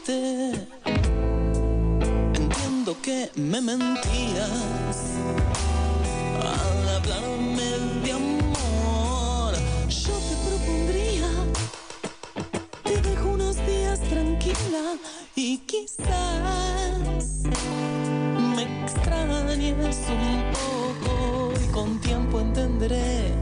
verte. Entiendo que me mentías al hablarme de amor. Yo te propondría, te dejo unos días tranquila y quizás me extrañes un poco y con tiempo entenderé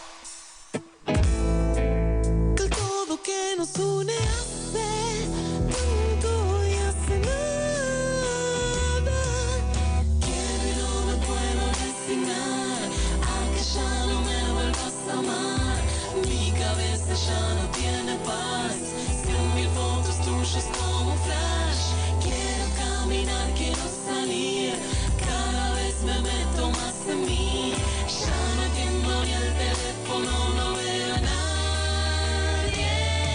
que el todo que nos une hace tanto y hace nada. Quiero y no me puedo resignar a que ya no me vuelvas a amar. Mi cabeza ya no tiene paz. 100.000 fotos tuyas como flash. Quiero caminar, quiero salir. Cada vez me meto más en mí. Ya no atiendo ni el teléfono, no veo a nadie.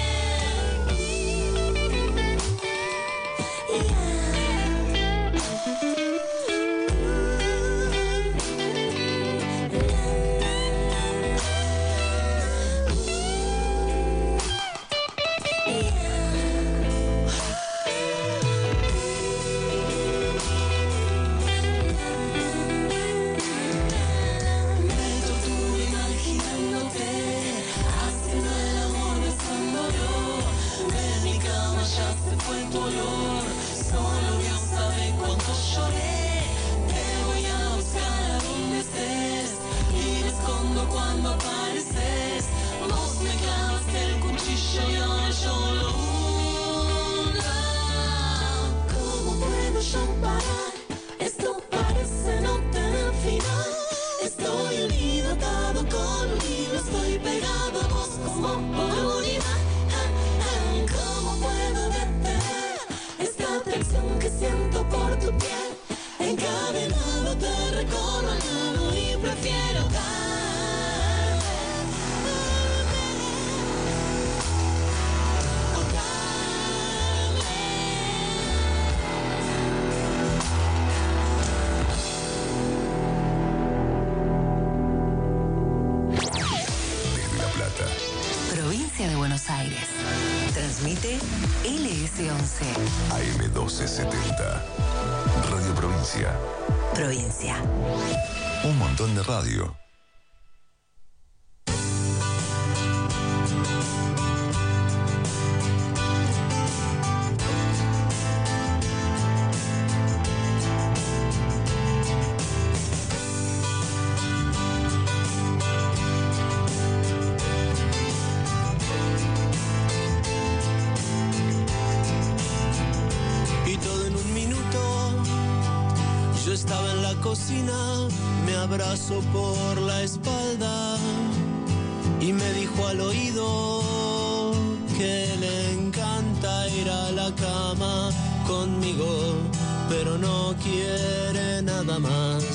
Transmite LS11 AM1270 Radio Provincia. Provincia. Un montón de radio. Me abrazó por la espalda y me dijo al oído que le encanta ir a la cama conmigo, pero no quiere nada más.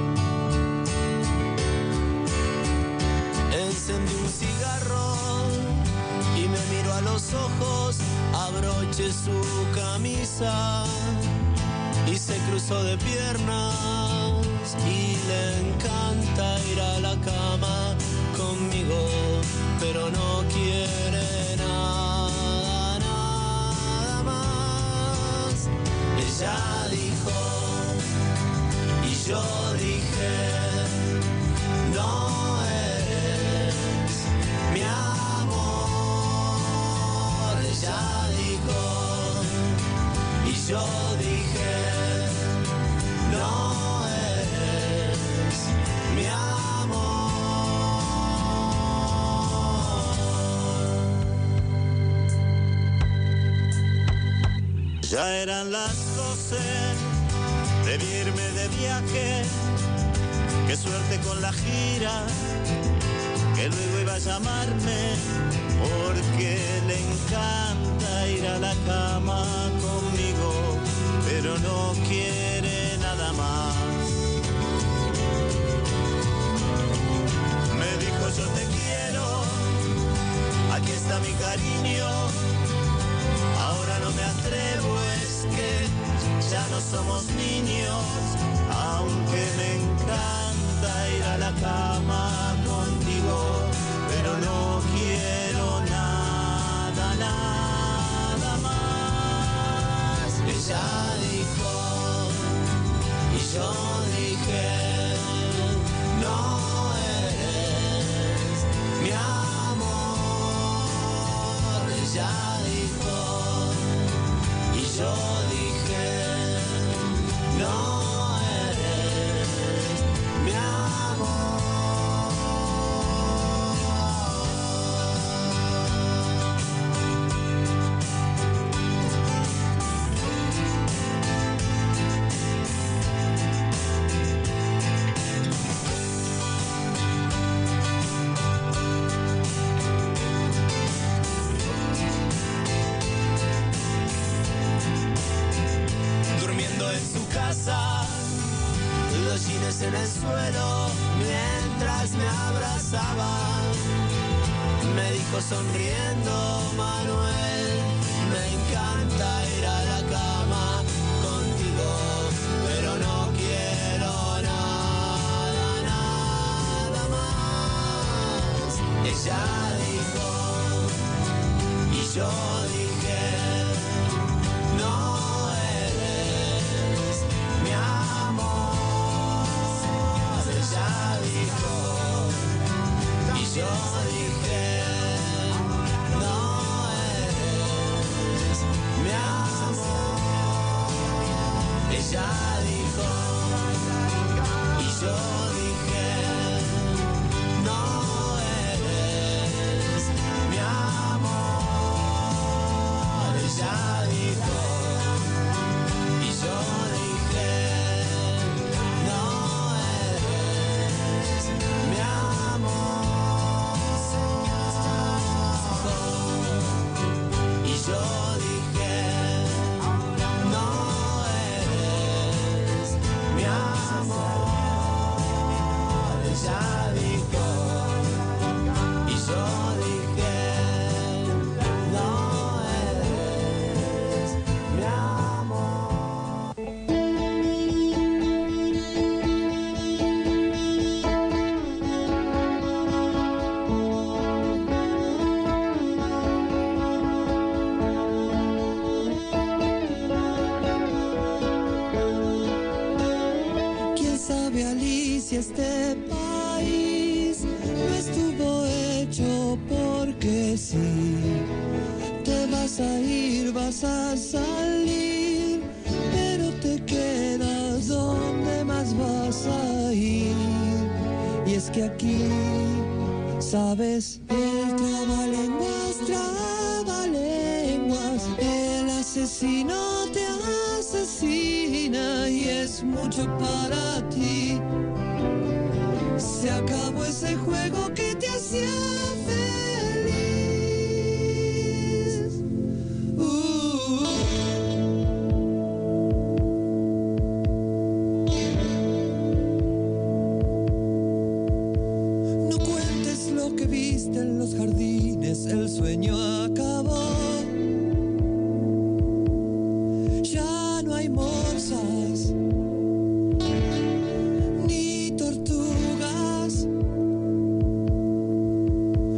Encendí un cigarro y me miró a los ojos, abroché su camisa y se cruzó de piernas y le encanta ir a la cama conmigo, pero no quiere nada, nada más. Ella dijo y yo dije, no eres mi amor. Ella dijo y yo dije, no eres mi amor. Ya eran las 12, debí irme de viaje. Qué suerte con la gira, que luego iba a llamarme, porque le encanta ir a la cama conmigo, pero no quiere nada más. Me dijo yo te quiero, aquí está mi cariño, ahora no me atrevo, es que ya no somos niños, aunque me encanta ir a la cama contigo, pero no quiero nada, nada más. Ella dijo, y yo dije, no eres mi amor. Ella dijo, y yo dije, no eres mi amor. Durmiendo en su casa, los jeans en el suelo, mientras me abrazaba. Me dijo sonriendo, Manuel, me encanta ir a la cama contigo, pero no quiero nada, nada más. Ella dijo, y yo dije, no eres mi amor. Ella dijo, y yo dije, no eres mi amor. Ella dijo, y yo dije, no eres mi amor. Ella dijo, y yo dije, no eres mi amor. Y yo dije, no eres mi amor. Ella dijo, y yo dije, no eres mi amor. ¿Quién sabe, Alicia, este país no estuvo hecho porque sí? Te vas a ir, vas a salir, pero te quedas donde más vas a ir. Y es que aquí, sabes, el trabalenguas, el asesino te asesina y es mucho para ti. Se acabó ese juego que te hacía feliz. No cuentes lo que viste en los jardines, el sueño acabó. Ya no hay morsas ni tortugas.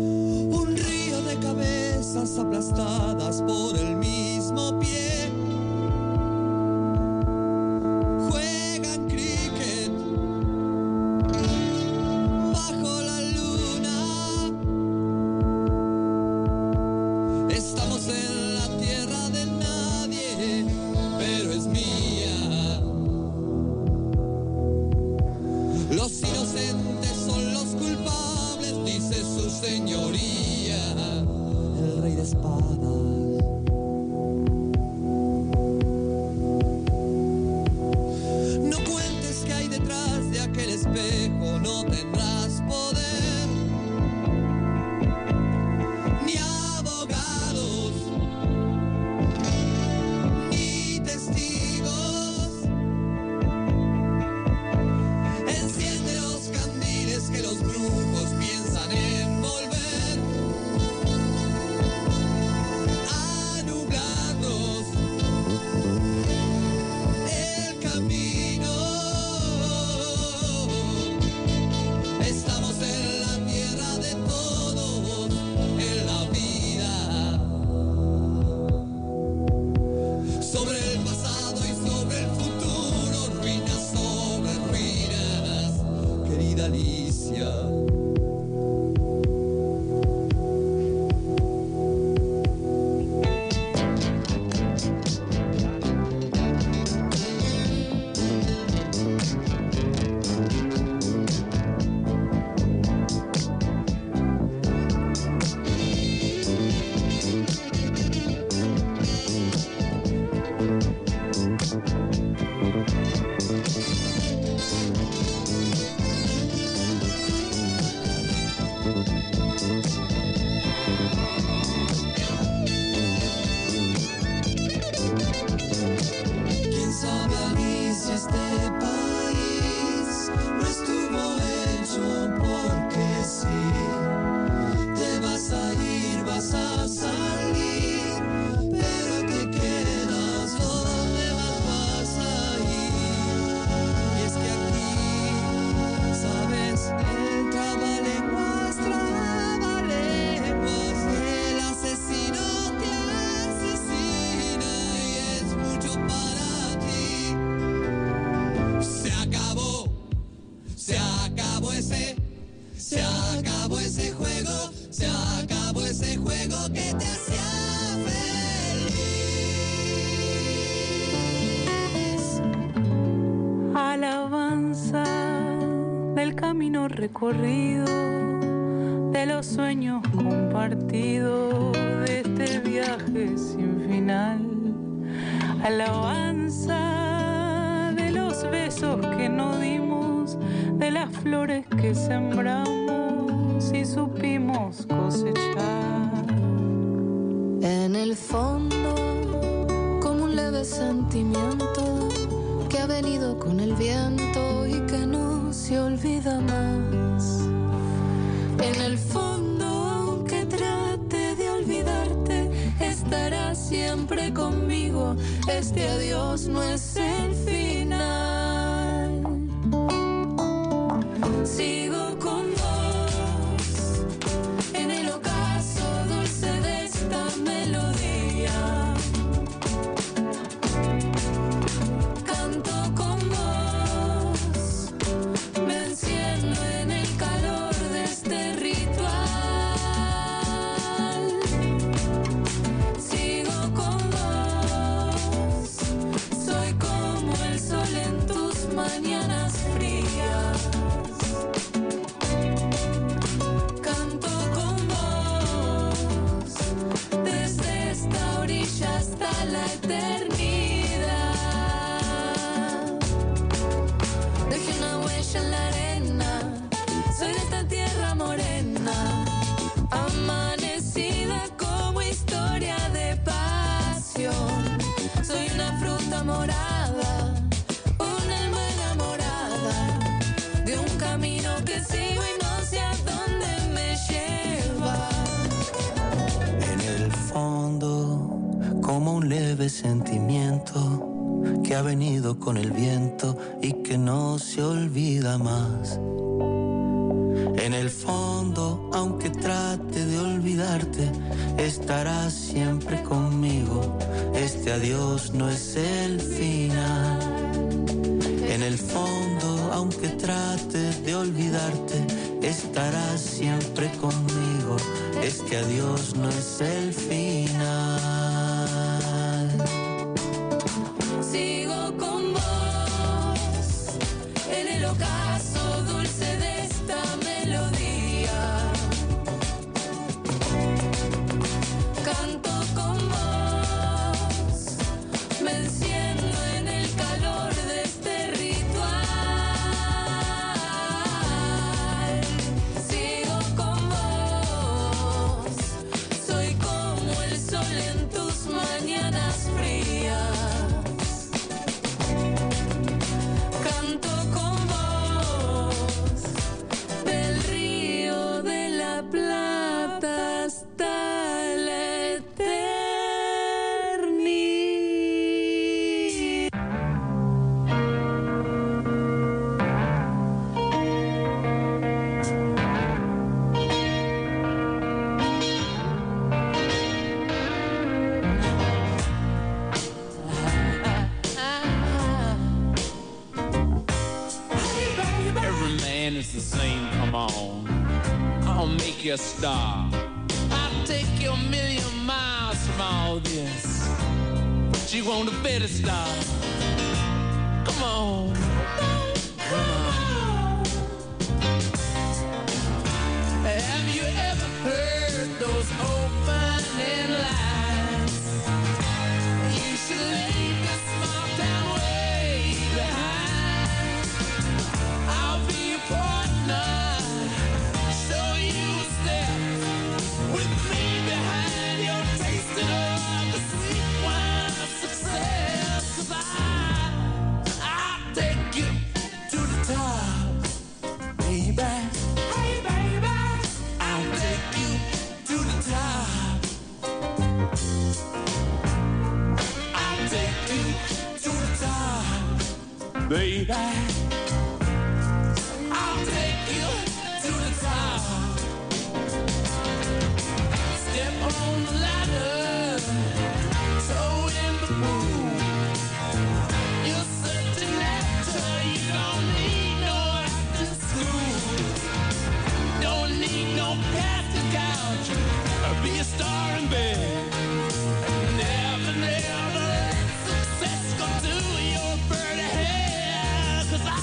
del camino recorrido, de los sueños compartidos, de este viaje sin final. Alabanza de los besos que no dimos, de las flores que sembramos y supimos cosechar. En el fondo, como un leve sentimiento que ha venido con el viento y que no se olvida más. En el fondo, aunque trate de olvidarte, estarás siempre conmigo. Este adiós no es el final. Sigo con vos en el ocaso dulce de esta melodía. Canto con vos, me enciendo en el calor de este ritual. Sigo con vos, soy como el sol en tus mañanas frías. Canto con vos, desde esta orilla hasta la eternidad. Dejé una huella en la arena, soy de esta tierra morena, amanecida como historia de pasión. Soy una fruta morada, una alma enamorada, de un camino que sigo y no sé a dónde me lleva. En el fondo, como un leve sentimiento que ha venido con el viento y que no se olvida más. En el fondo, aunque trate de olvidarte, estarás siempre conmigo. Este adiós no es el final. En el fondo, aunque trate de olvidarte, estarás siempre conmigo. Este adiós no es el final. Sigo con vos en el ocaso dulce de esta melodía. Canto con vos, me enciendo en el calor de este ritual. Sigo con vos, soy como el sol en tus mañanas frías. Canto con vos, del río de la Plata hasta la eternidad. Every man is the same, come on. I'll make you a star. I'll take you a million miles from all this. But you want a better star. Come on. Come on. Have you ever heard those opening lines? You should leave this small town way behind. I'll be your partner, show you a step with me behind your taste of the sweet wine of success. 'Cause I'll take you to the top, baby. Hey, baby, I'll take you to the top. I'll take you to the top, baby. I'll take you to the top. Step on the ladder, toe in the pool. You're such an actor, you don't need no acting school. Don't need no casting couch, or be a star in bed. Never, never let success go to your birdie head. 'Cause I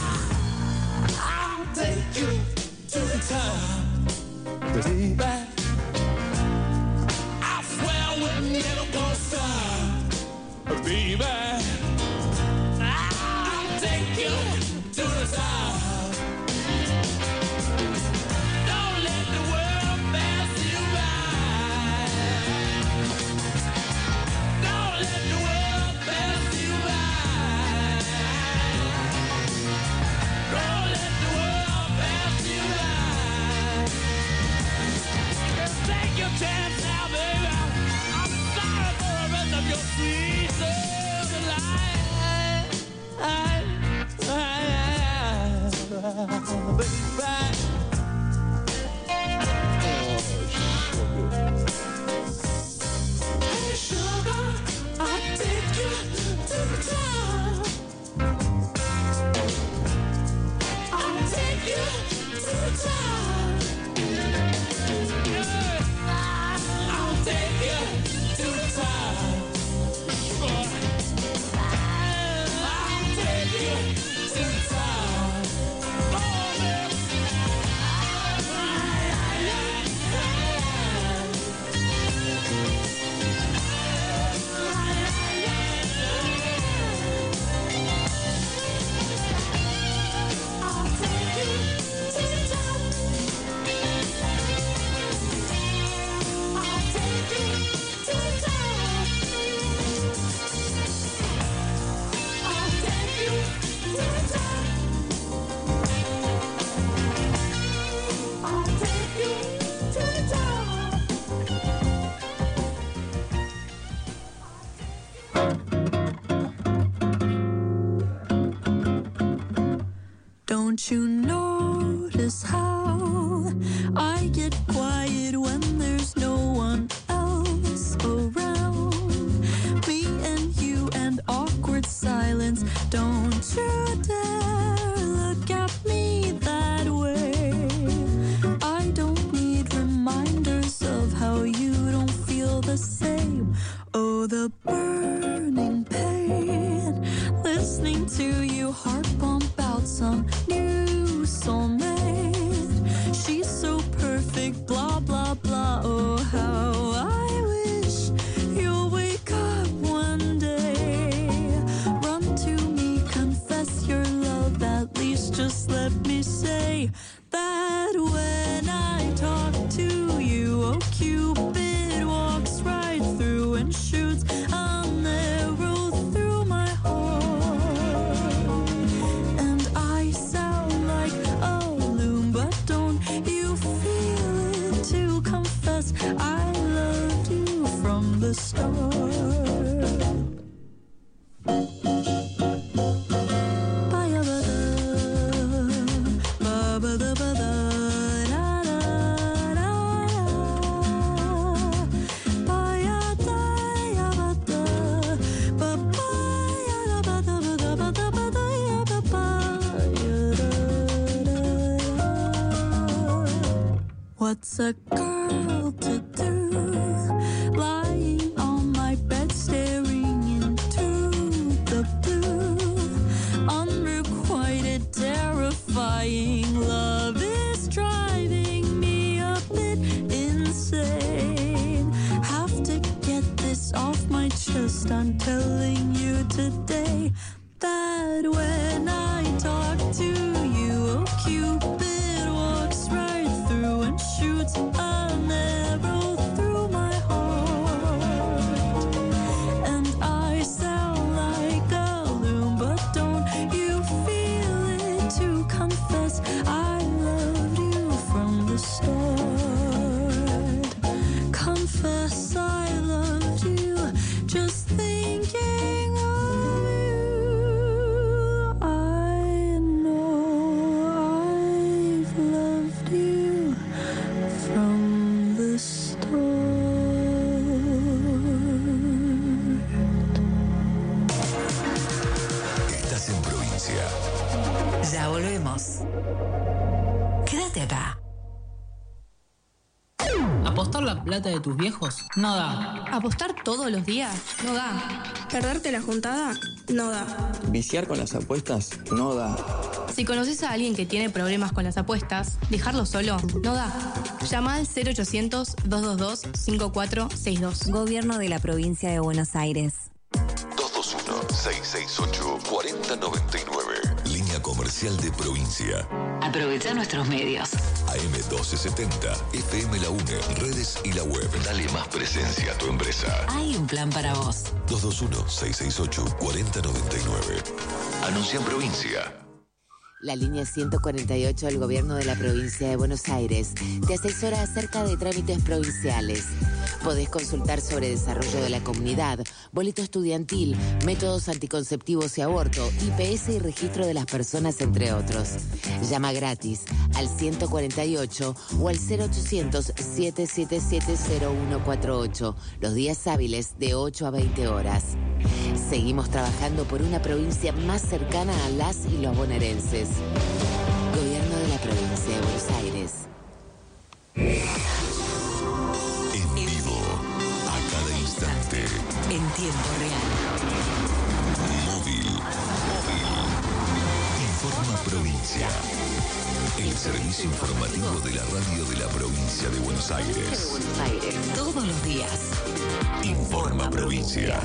I'll take you to the top. Don't let the world pass you by. Don't let the world pass you by. Don't let the world pass you by. Just take your chance now, baby. I'm sorry for the rest of your sweet love life. Hey sugar, I'll take you to the top. I'll take you to the top. I'll take you to the top. I'll take you to the top. Oh, baby. I'll take you to the top. I'll take you to the top. I'll take you to the top. I'll take you to the top. Don't you notice how I get quiet when there's no one else around? Me and you and awkward silence. Don't you dare look at me that way. I don't need reminders of how you don't feel the same. Oh, the burning pain. Listening to you heart pump out some new soulmate. She's so perfect, blah, blah, blah. Oh, how I wish you'll wake up one day. Run to me, confess your love. At least just let me say that when I talk to you, oh, Cupid walks right through and shoots an arrow through my heart. And I sound like a loon, but don't you feel it to confess I loved you from the start? What's a girl to do? Lying on my bed, staring into the blue. Unrequited, terrifying love is driving me a bit insane. Have to get this off my chest. I'm telling you today that when I talk to you, oh, Cupid walks right through and shoots an arrow through my heart. And I sound like a loon, but don't you feel it to confess I loved you from the start? Confess I loved you, just thinking of you. I know I've loved you from the start. Estás en provincia. Ya volvemos. Quédate acá. ¿Apostar la plata de tus viejos? No da. ¿Apostar todos los días? No da. ¿Perderte la juntada? No da. Viciar con las apuestas no da. Si conoces a alguien que tiene problemas con las apuestas, dejarlo solo no da. Llama al 0800-222-5462. Gobierno de la Provincia de Buenos Aires. 221 668-4099. Línea comercial de provincia. Aprovecha nuestros medios. AM 1270, FM La UNE, redes y la web. Dale más presencia a tu empresa. Hay un plan para vos. 221-668-4099. Anuncia en provincia. La línea 148 del Gobierno de la Provincia de Buenos Aires te asesora acerca de trámites provinciales. Podés consultar sobre desarrollo de la comunidad, boleto estudiantil, métodos anticonceptivos y aborto, IPS y registro de las personas, entre otros. Llama gratis al 148 o al 0800-777-0148, los días hábiles de 8 a 20 horas. Seguimos trabajando por una provincia más cercana a las y los bonaerenses. Gobierno de la Provincia de Buenos Aires. En vivo, a cada instante. En tiempo real. Móvil. Informa Provincia. El servicio informativo de la radio de la Provincia de Buenos Aires. Todos los días. Informa Provincia.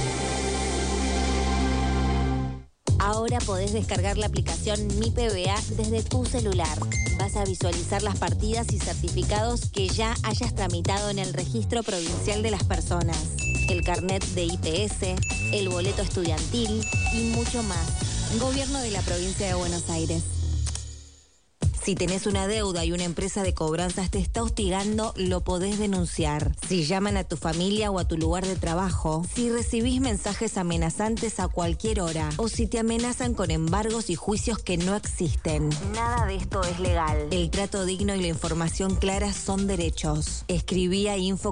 Ahora podés descargar la aplicación Mi PBA desde tu celular. Vas a visualizar las partidas y certificados que ya hayas tramitado en el Registro Provincial de las Personas, el carnet de IPS, el boleto estudiantil y mucho más. Gobierno de la Provincia de Buenos Aires. Si tenés una deuda y una empresa de cobranzas te está hostigando, lo podés denunciar. Si llaman a tu familia o a tu lugar de trabajo, si recibís mensajes amenazantes a cualquier hora, o si te amenazan con embargos y juicios que no existen. Nada de esto es legal. El trato digno y la información clara son derechos. Escribí a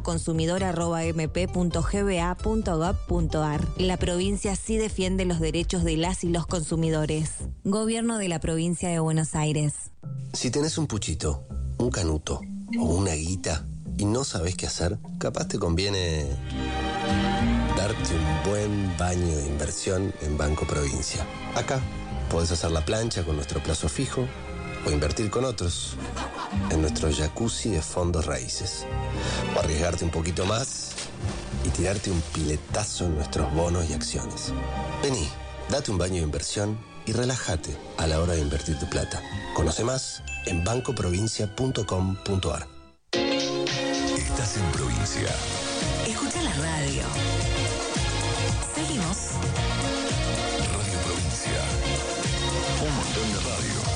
infoconsumidor@mp.gba.gov.ar. La provincia sí defiende los derechos de las y los consumidores. Gobierno de la Provincia de Buenos Aires. Si tenés un puchito, un canuto o una guita y no sabés qué hacer, capaz te conviene darte un buen baño de inversión en Banco Provincia. Acá podés hacer la plancha con nuestro plazo fijo o invertir con otros en nuestro jacuzzi de fondos raíces. O arriesgarte un poquito más y tirarte un piletazo en nuestros bonos y acciones. Vení, date un baño de inversión y relájate a la hora de invertir tu plata. Conoce más en bancoprovincia.com.ar. Estás en provincia. Escucha la radio. Seguimos. Radio Provincia. Un montón de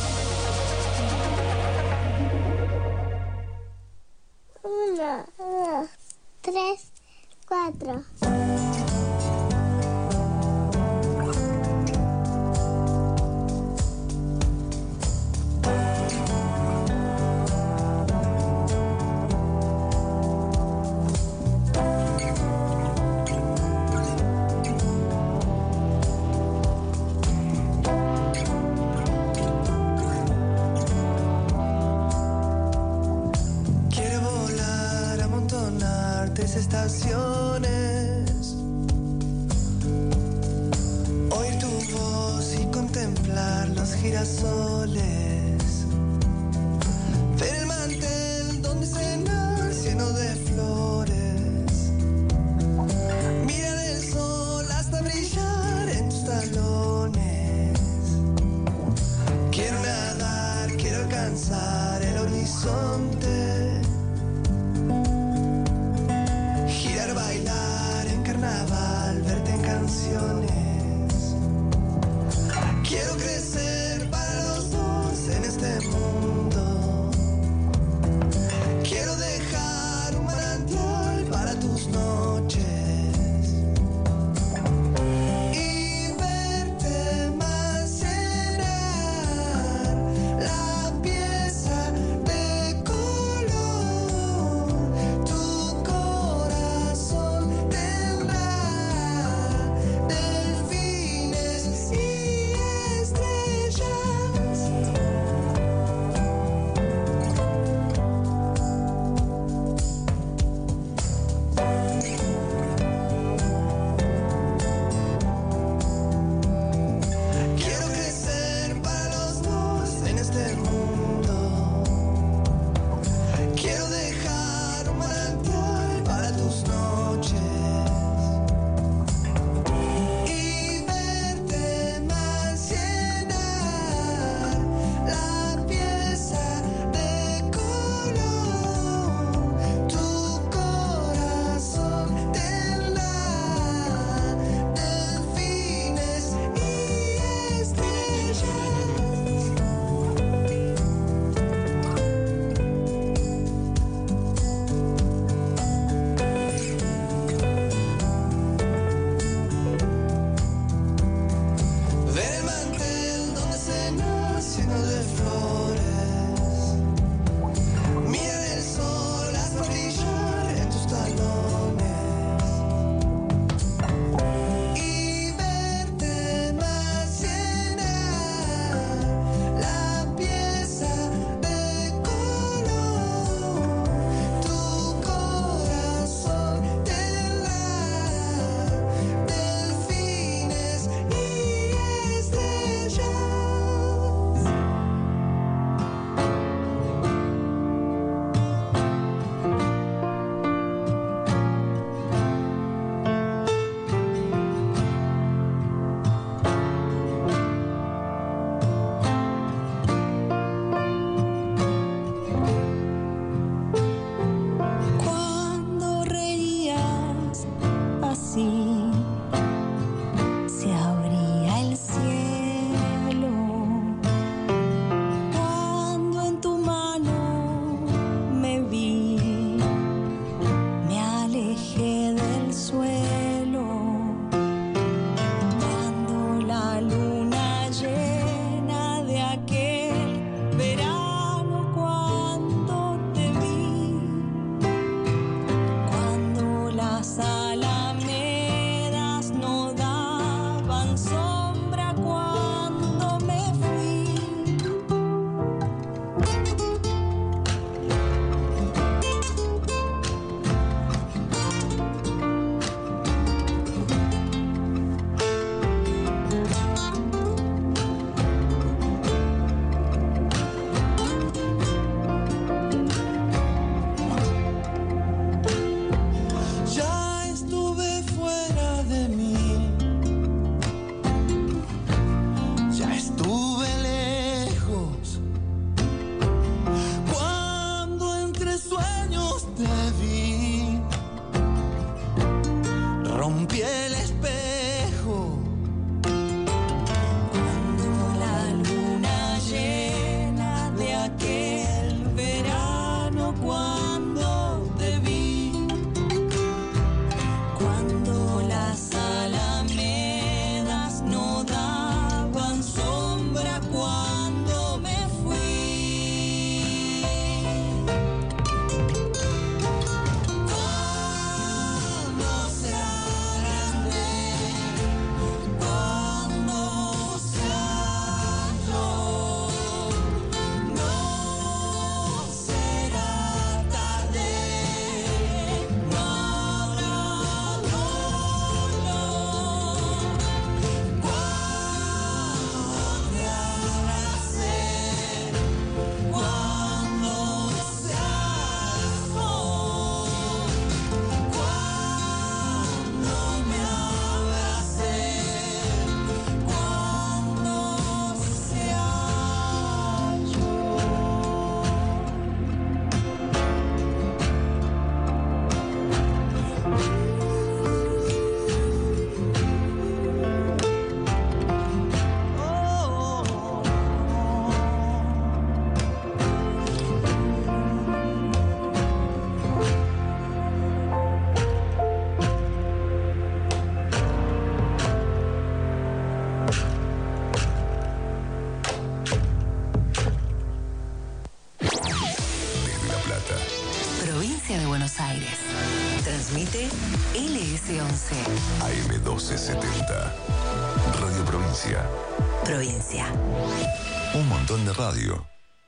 radio. 1, 2, 3, 4. Estaciones, oír tu voz y contemplar los girasoles, ver el mantel donde cenar lleno de flores, mirar el sol hasta brillar en tus talones. Quiero nadar, quiero alcanzar el horizonte, bailar en carnaval, verte en canciones. Quiero crecer para los dos 1270. Radio Provincia. Provincia. Un montón de radio.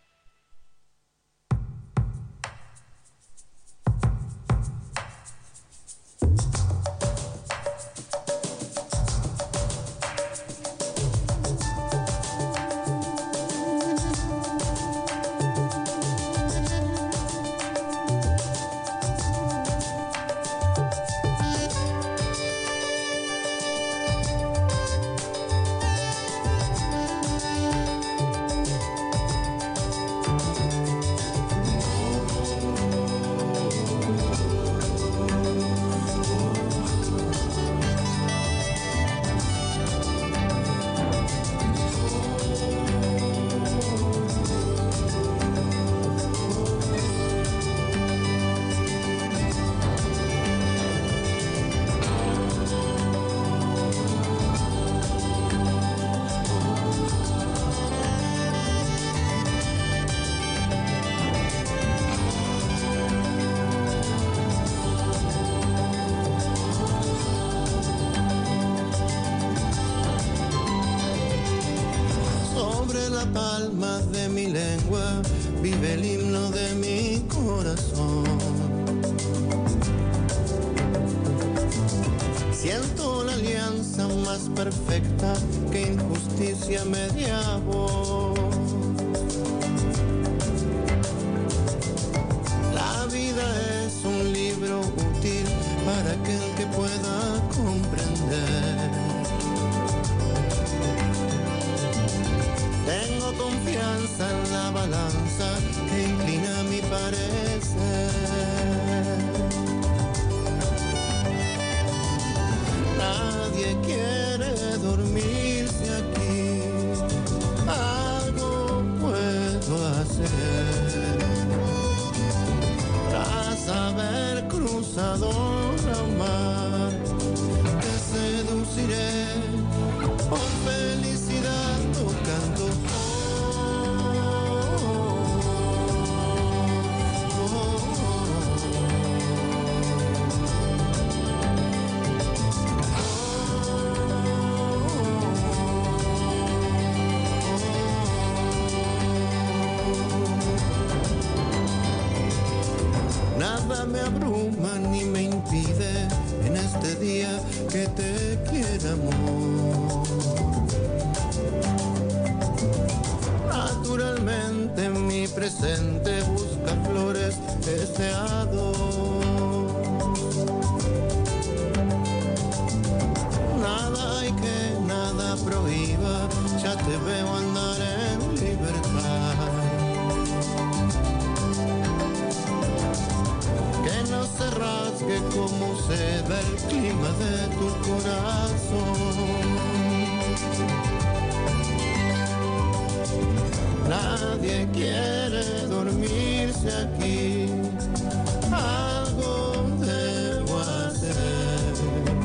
Vive el himno de mi corazón. Siento la alianza más perfecta que injusticia media voz. La vida es un libro útil para aquel que pueda comprender. Tengo confianza en la balanza que inclina mi parecer. Nadie quiere dormirse aquí, algo puedo hacer. Tras haber cruzado la mar, te seduciré por felicidad tocando. Nada me abruma ni me impide en este día que te quiera, amor. Naturalmente mi presente busca flores deseados. Nada hay que nada prohíba, ya te veo andar en libertad. Que no se rasgue como se ve el clima de tu corazón. Nadie quiere dormirse aquí, algo debo hacer.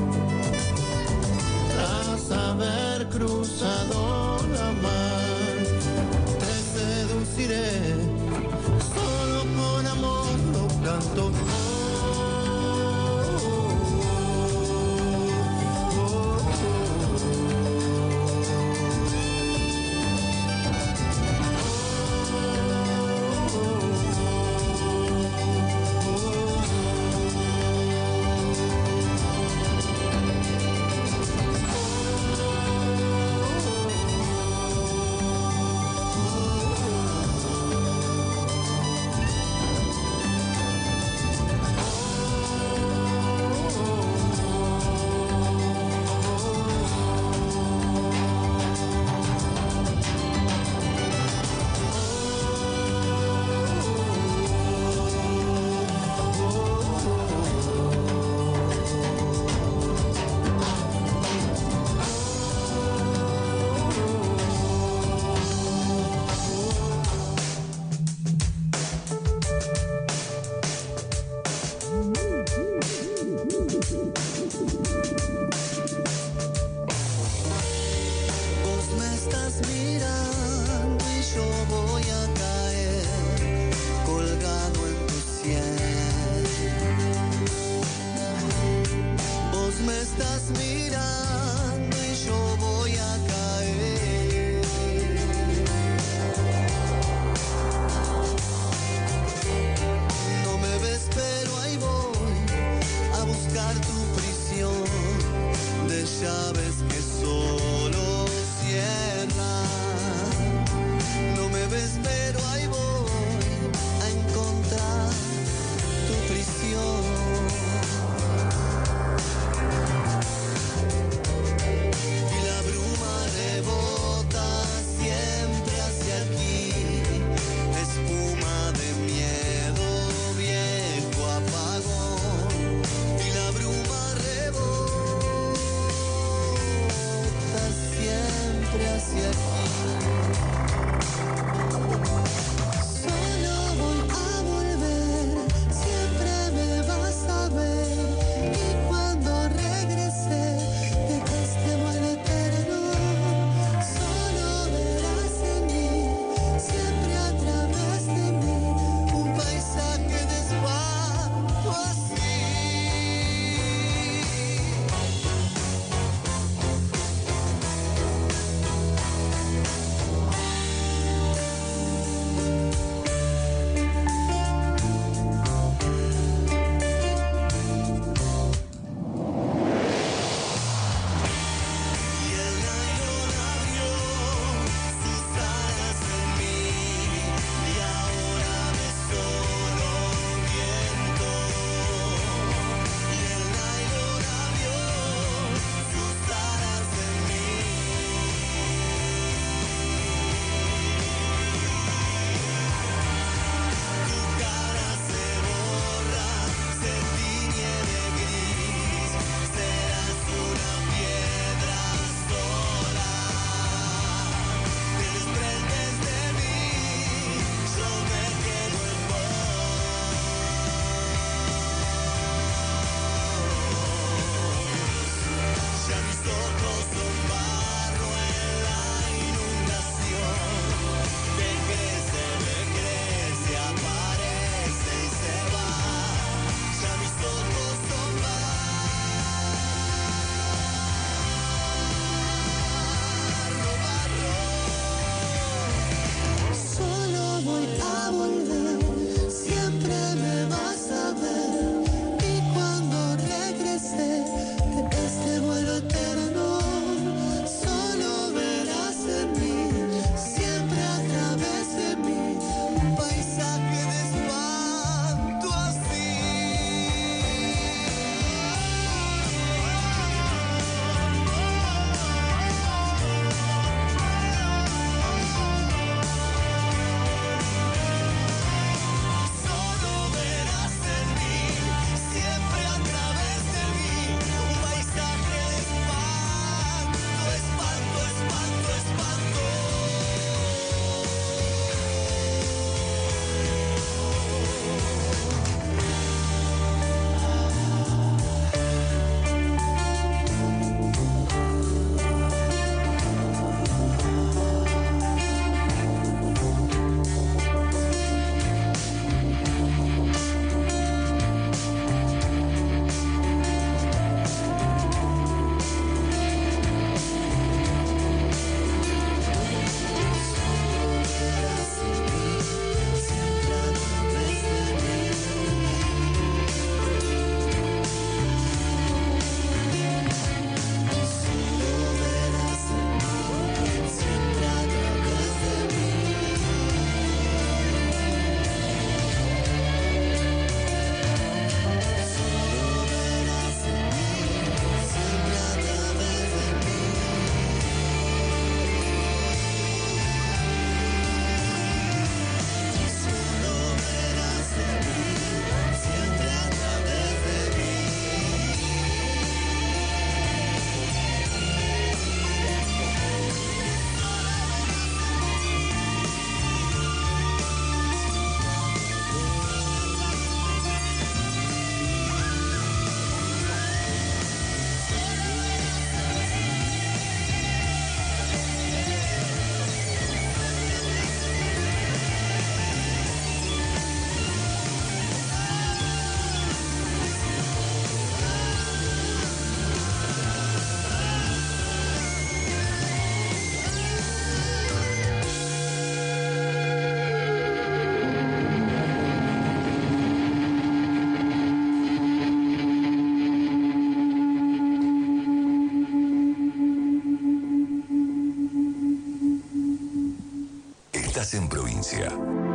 Tras haber cruzado la mar, te seduciré, solo por amor lo canto. Estás en provincia.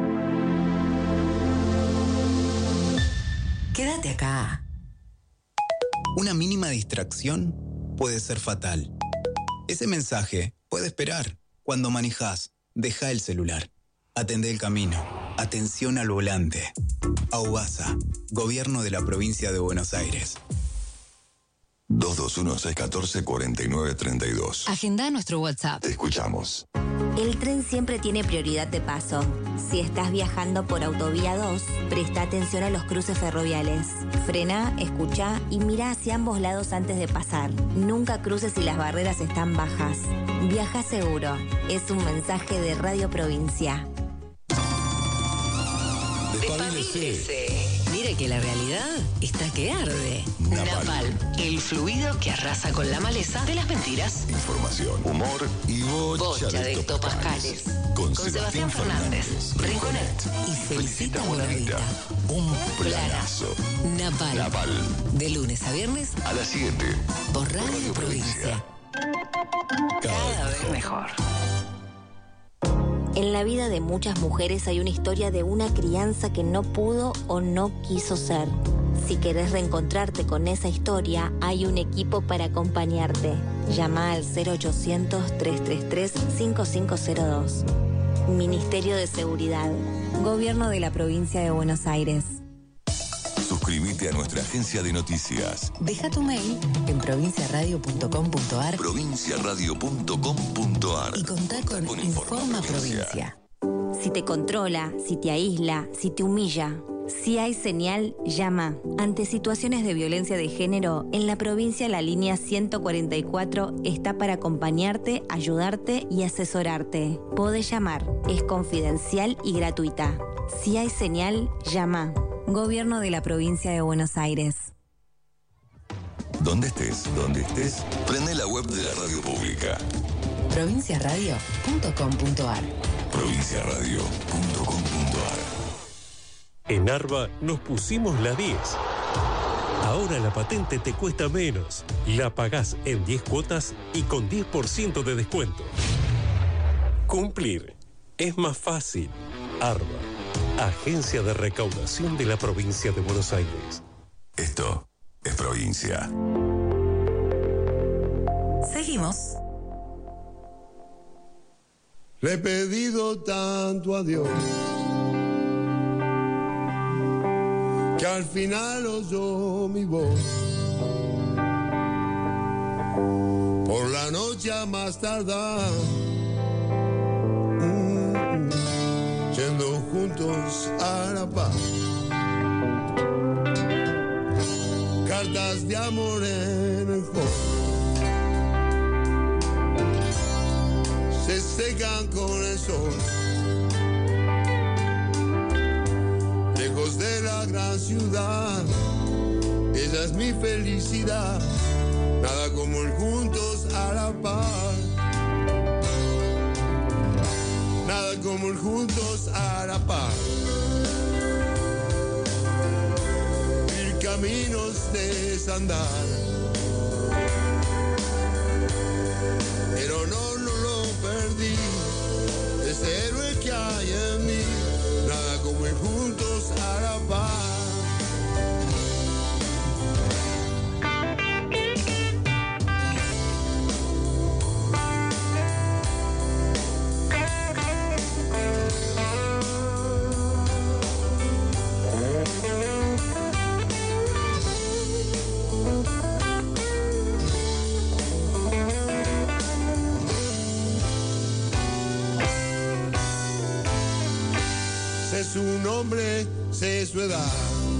Quédate acá. Una mínima distracción puede ser fatal. Ese mensaje puede esperar. Cuando manejás, deja el celular. Atendé el camino. Atención al volante. AUBASA, Gobierno de la Provincia de Buenos Aires. 221-614-4932. Agenda nuestro WhatsApp. Te escuchamos. El tren siempre tiene prioridad de paso. Si estás viajando por Autovía 2, presta atención a los cruces ferroviales. Frena, escucha y mira hacia ambos lados antes de pasar. Nunca cruces si las barreras están bajas. Viaja seguro. Es un mensaje de Radio Provincia. Despabilese. Mire que la realidad está que arde. Napal, el fluido que arrasa con la maleza de las mentiras. Información, humor y bocha de hectopascales. Con Sebastián Fernández, Rinconet y Felicita Bonavita. Un planazo. Napal. De lunes a viernes a las 7. Por Radio Provincia. Cada vez mejor. En la vida de muchas mujeres hay una historia de una crianza que no pudo o no quiso ser. Si querés reencontrarte con esa historia, hay un equipo para acompañarte. Llama al 0800-333-5502. Ministerio de Seguridad. Gobierno de la Provincia de Buenos Aires. Suscríbete a nuestra agencia de noticias. Deja tu mail en provinciaradio.com.ar provinciaradio.com.ar y contá con Informa Provincia. Si te controla, si te aísla, si te humilla, si hay señal, llama. Ante situaciones de violencia de género, en la provincia la línea 144 está para acompañarte, ayudarte y asesorarte. Podés llamar, es confidencial y gratuita. Si hay señal, llama. Gobierno de la Provincia de Buenos Aires. Donde estés, prende la web de la radio pública. provinciaradio.com.ar provinciaradio.com.ar. En Arba nos pusimos la 10. Ahora la patente te cuesta menos. La pagás en 10 cuotas y con 10% de descuento. Cumplir es más fácil. Arba, Agencia de Recaudación de la Provincia de Buenos Aires. Esto es provincia. Seguimos. Le he pedido tanto a Dios que al final oyó mi voz. Por la noche a más tardar, yendo juntos a la paz. Cartas de amor en el hall se secan con el sol. Lejos de la gran ciudad, esa es mi felicidad. Nada como el juntos a la par. Nada como el juntos a la par. Ir caminos de desandar. Pero no lo perdí. Ese héroe que hay en mí. Nada como el juntos a la par. Sé su nombre, sé su edad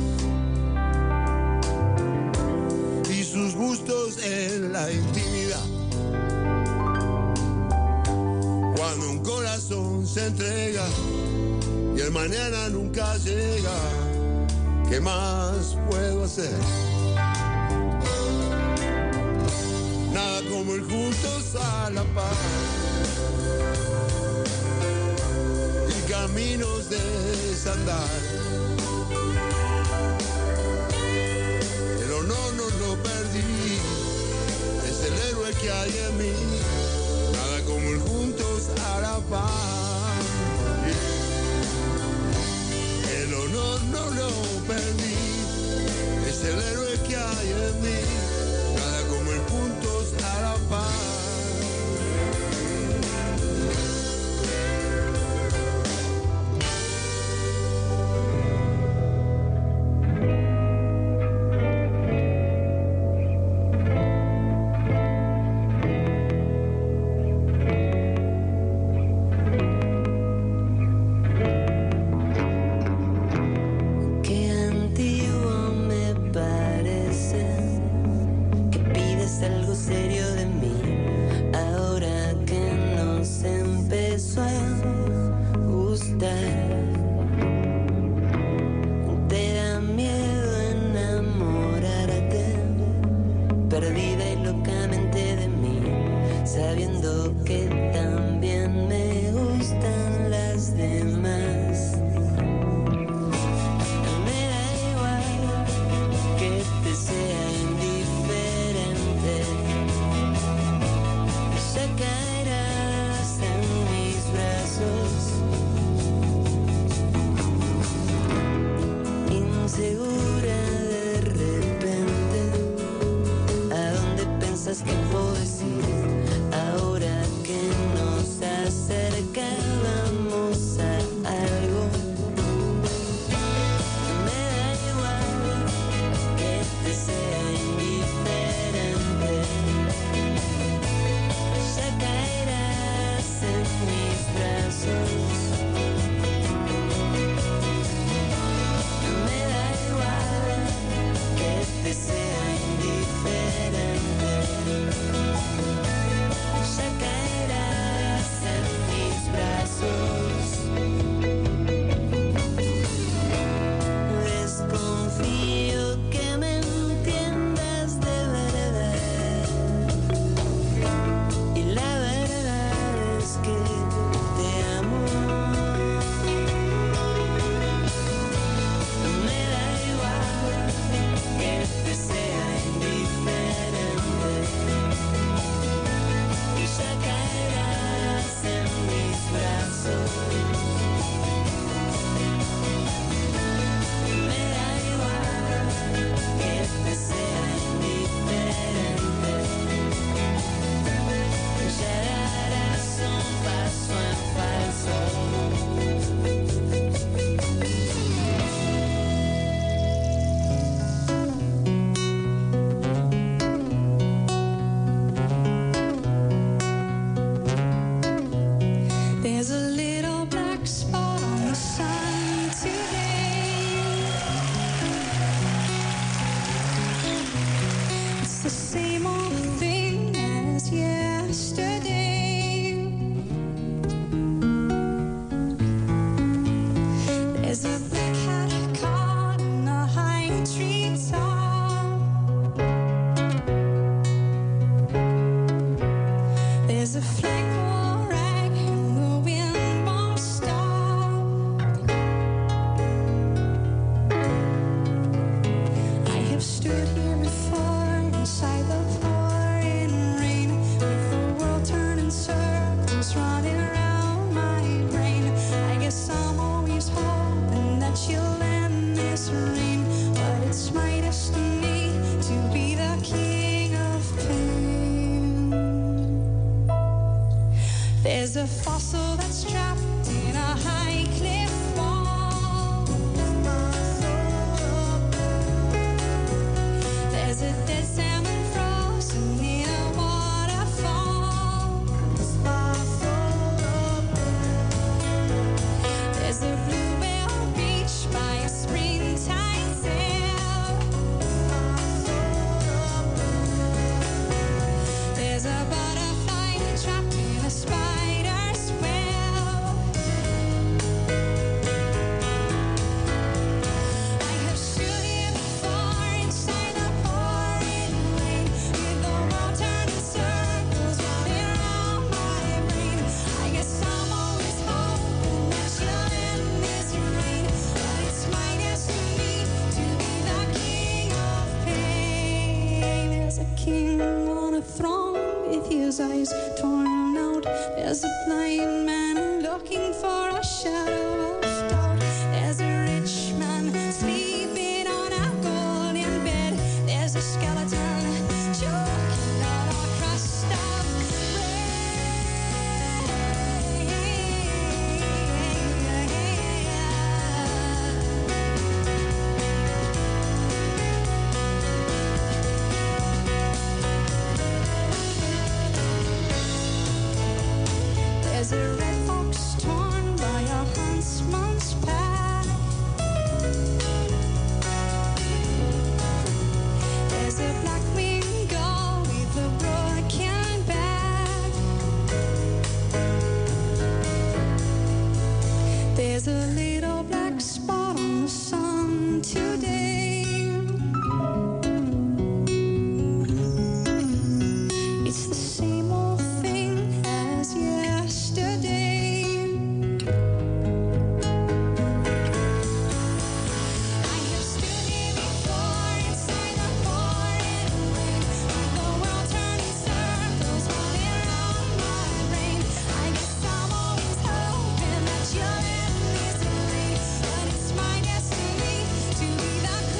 y sus gustos en la intimidad. Cuando un corazón se entrega y el mañana nunca llega, ¿qué más puedo hacer? Nada como el juntos a la paz. Caminos de desandar. Pero no lo perdí. Es el héroe que hay en mí. Nada como el juntos a la paz. There's a flagpole rag and the wind won't stop. I have stood here before inside the pouring rain, with the world turning circles running around my brain. I guess I'm always hoping that you'll end this rain, but it's my destiny to be the king of pain. There's a fossil that's trapped in a high cliff wall. There's a dead salmon frozen in a waterfall. There's a blue whale beach by a springtime sail. There's a butterfly trapped in a spider's web. I have stood here before inside the pouring rain, with the world turning circles running around my brain. I guess I'm always hoping that you'll end this rain, but it's my destiny to be the king of pain. There's a king on a throne with his eyes torn out. There's a blind man looking for a shadow of doubt. There's a rich man sleeping on a golden bed. There's a skeleton choking on a crust of There's a red fox torn by a huntsman's pack. There's a black-winged gull with a broken back. There's a little black spot on the sun today. It's the same old thing as yesterday. I have stood here before inside the pouring rain, with the world turning circles running around my brain. I guess I'm always hoping that you'll end this rain, but it's my destiny to be the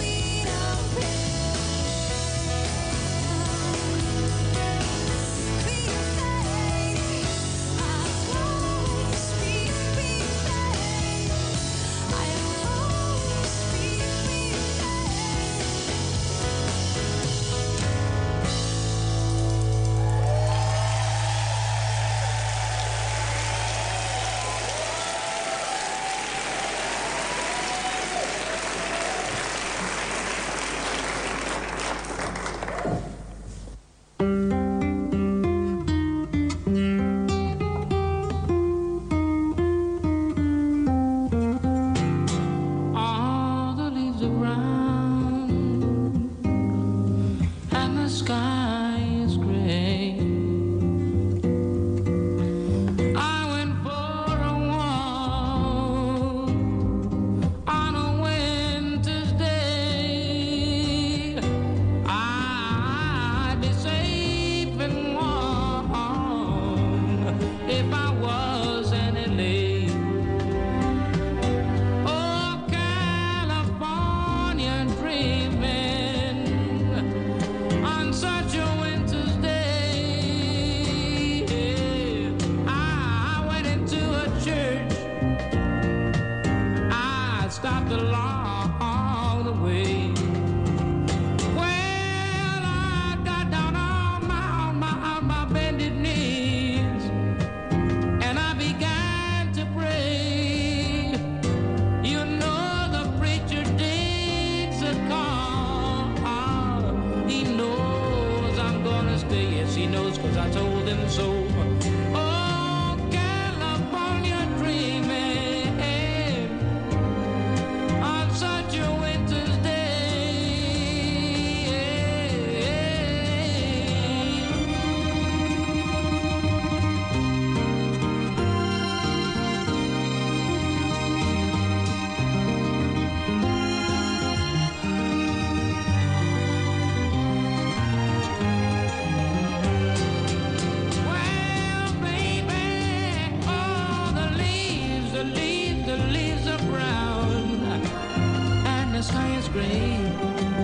dream.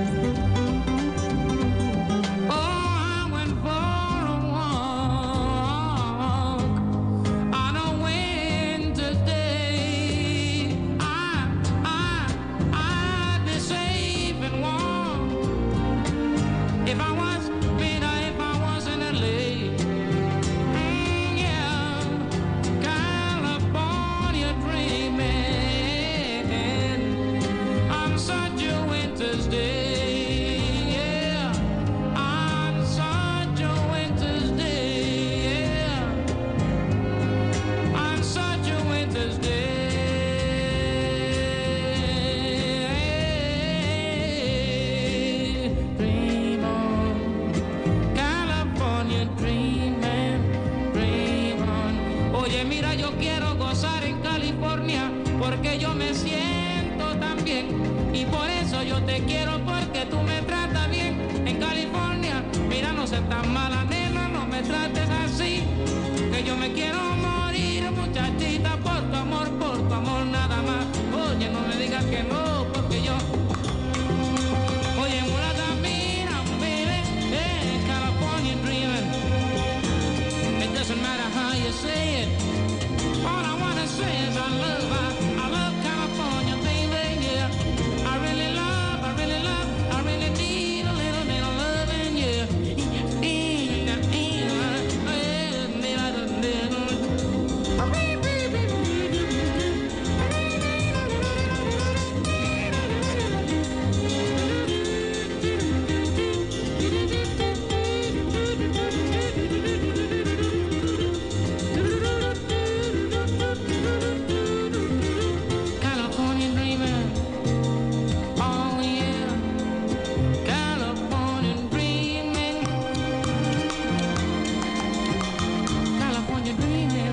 Oh, I went for a walk on a winter's day. I'd be safe and warm if I was bitter, if I wasn't LA. Yeah, California dreaming on such a winter's day. Yeah, on such a winter's day. Yeah, on such a winter's day. Dream on, California dreaming, dream on. Oye, mira, yo quiero gozar en California porque yo me siento tan bien y por eso yo te quiero porque tú me tratas bien en California. Mira, no seas tan mala, nena, no me trates así, que yo me quiero morir, muchachita, por tu amor nada más. Oye, no me digas que no, porque yo... Oye, mulata, mira, baby, California dreaming. It doesn't matter how you say it. All I wanna say is I love California, baby, yeah. I really need a little bit of loving, yeah. California dreaming, oh yeah, California dreaming, California dreaming.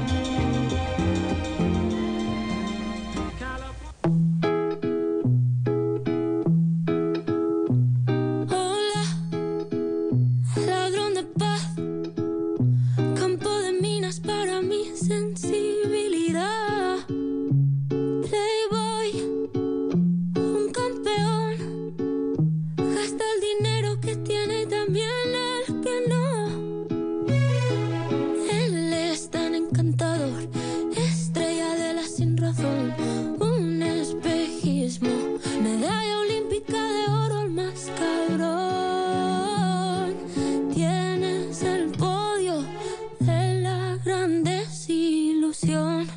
Hola, ladrón de paz, campo de minas para mi sensibilidad. Playboy, un campeón, gasta el dinero que tiene y también el que no. Él es tan encantador, estrella de la sin razón, un espejismo, medalla olímpica de oro, el más cabrón. Tienes el podio de la gran desilusión.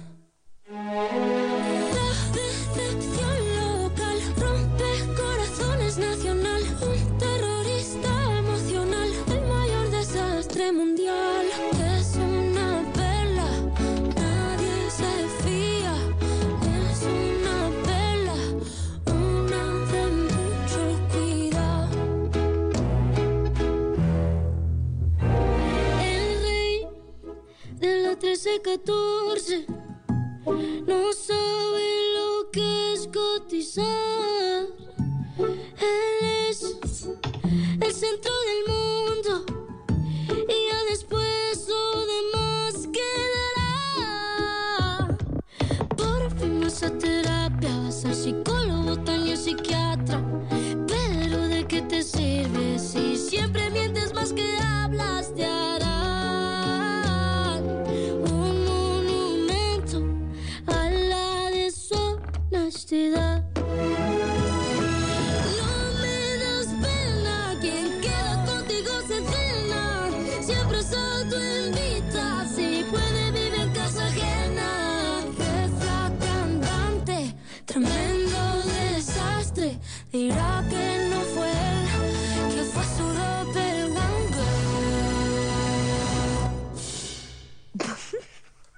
La decepción local rompe corazones nacional, un terrorista emocional, el mayor desastre mundial. Es una perla, nadie se fía. Es una perla, una de mucho cuidado. El rey de la 13-14 no sabe lo que es cotizar. Él es el centro del mundo y ya después lo demás quedará. Por fin vas a terapia, vas al psicólogo, también psiquiatra. Pero ¿de qué te sirve si siempre mientes más que hablas? Te harán un monumento a la deshonestidad.